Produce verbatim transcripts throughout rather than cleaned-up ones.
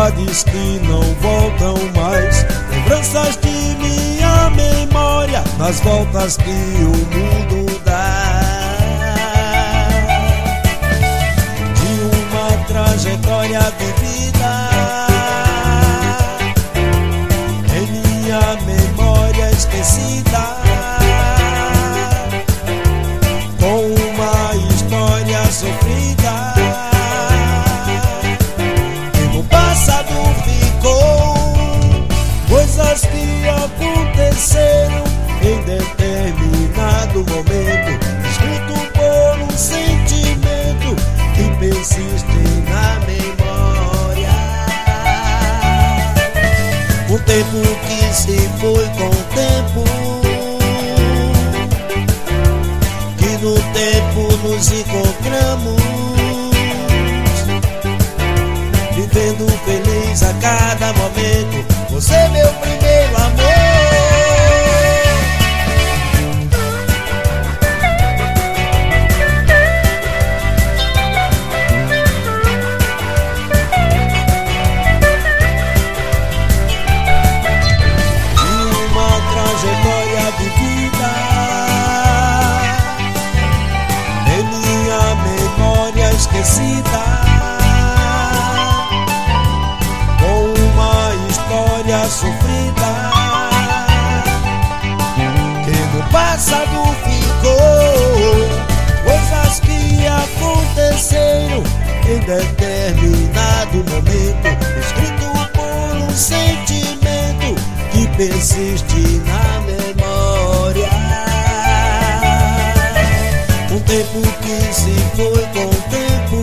saudades que não voltam mais, lembranças de minha memória, nas voltas que o mundo dá. De uma trajetória vivida em minha memória esquecida, com uma história sofrida que no passado ficou, coisas que aconteceram em determinado momento, escrito por um sentimento que persiste na memória. O tempo que se foi com o tempo, que no tempo nos encontramos, vivendo feliz a cada momento. Você é meu primeiro amor. Vivida em minha memória esquecida, com uma história sofrida que no passado ficou, coisas que aconteceram em determinado momento, escrito por um sentimento que persiste na memória. Um tempo que se foi com o tempo,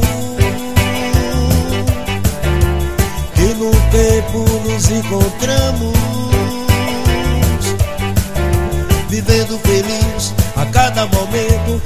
que no tempo nos encontramos, vivendo feliz a cada momento.